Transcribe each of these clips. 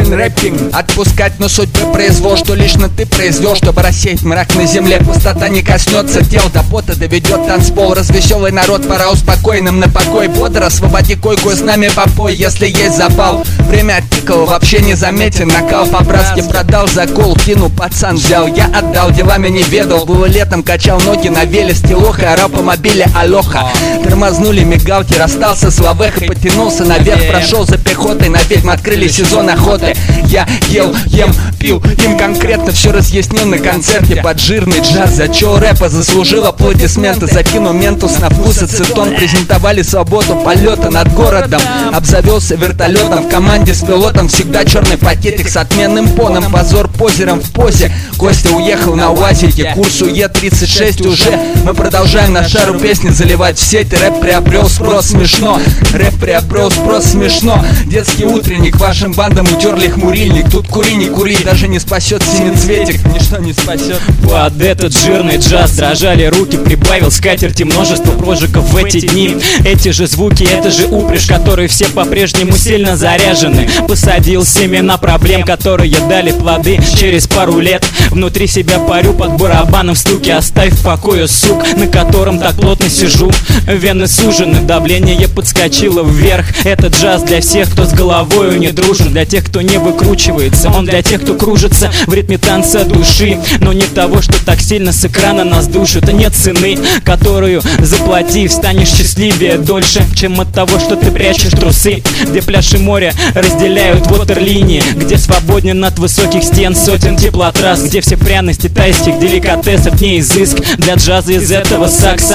Один рэппинг отпускать, но судьбы произвол, что лично ты произвел, чтобы рассеять мрак на земле. Пустота не коснется тел, до пота доведет танцпол. Развеселый народ, пора успокоенным на покой. Бодро освободи койку, с нами попой, если есть запал. Время оттикало, вообще не заметен накал. По-братски продал закол, кину пацан взял. Я отдал, делами не ведал. Было летом, качал ноги на веле, стилоха, орал по мобиле алоха. Тормознули мигалки, расстался с лавехой, потянулся наверх, прошел за пехотой. На ведьм открыли сезон охоты. Я ел, ем, пил, им конкретно все разъяснил на концерте. Под жирный джаз, зачел рэпа, заслужил аплодисменты. Закинул ментус на вкус ацетон. Презентовали свободу полета над городом. Обзавелся вертолетом, в команде с пилотом. Всегда черный пакетик с отменным поном. Позор позером в позе. Костя уехал на УАЗике, курсу Е36 уже. Мы продолжаем на шару песни заливать в сеть. Рэп приобрел спрос, смешно. Рэп приобрел спрос, смешно. Детский утренник, вашим бандам утерли хмурильник. Тут кури, не кури, даже не спасет семицветик. Ничто не спасет. Под этот жирный джаз дрожали руки. Прибавил скатерти множество прожигов в эти дни. Эти же звуки, это же упряжь, которые все по-прежнему сильно заряжены. Посадил семена проблем, которые дали плоды через пару лет. Внутри себя парю под барабаном в стуке. Оставь в покое сук, на котором так плотно сижу. Вены сужены, давление подскочило вверх. Это джаз для всех, кто с головою не дружит. Для тех, кто не выкручивается. Он для тех, кто кружится в ритме танца души. Но не того, что так сильно с экрана нас душит. Нет цены, которую заплатив, станешь счастливее дольше, чем от того, что ты прячешь трусы. Где пляж и море разделяют ватерлинии. Где свободен от высоких стен сотен теплотрасс. Где все пряности тайских деликатесов не изыск. Для джаза из этого сакса.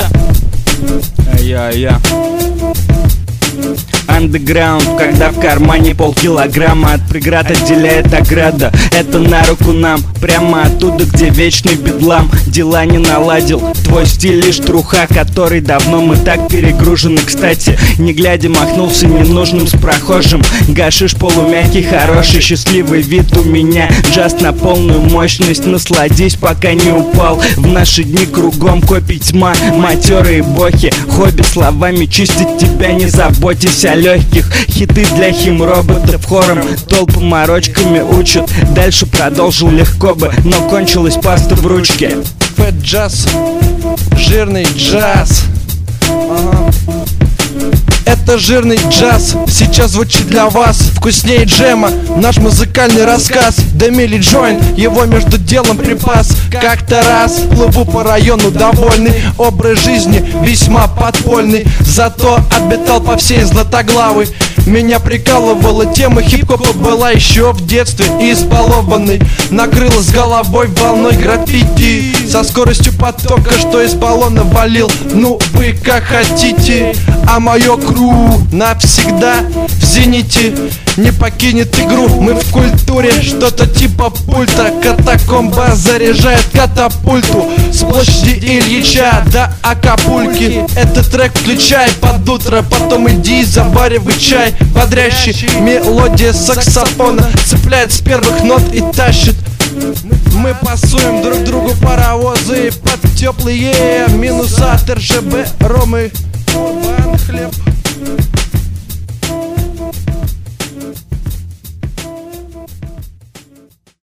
Андеграунд, когда в кармане полкилограмма от преград отделяет ограда. Это на руку нам, прямо оттуда, где вечный бедлам. Дела не наладил, твой стиль лишь труха, который давно мы так перегружены. Кстати, не глядя махнулся ненужным с прохожим. Гашиш полумягкий, хороший, счастливый вид у меня. Джаз на полную мощность, насладись, пока не упал. В наши дни кругом копий тьма, матерые бохи. Хобби словами чистить тебя, не заботьтесь о легких. Хиты для химроботов хором толпы морочками учат. Дальше продолжил легко бы, но кончилась паста в ручке. Фэт джаз, жирный джаз. Это жирный джаз, сейчас звучит для вас. Вкуснее джема, наш музыкальный рассказ. Дымили джойнт, его между делом припас. Как-то раз плыву по району довольный. Образ жизни весьма подпольный. Зато обитал по всей Златоглавой. Меня прикалывала тема хип-хопа, была еще в детстве избалованный. Накрыла с головой волной граффити. Со скоростью потока, что из баллона валил. Ну вы как хотите. А мое кру навсегда в зените. Не покинет игру, мы в культуре. Что-то типа пульта. Катакомба заряжает катапульту. С площади Ильича до Акапульки. Этот трек включай под утро. Потом иди заваривай чай. Бодрящий мелодия саксофона цепляет с первых нот и тащит. Мы пасуем друг другу паровозы под теплые минуса от РЖБ, Ромы, Урбан, хлеб.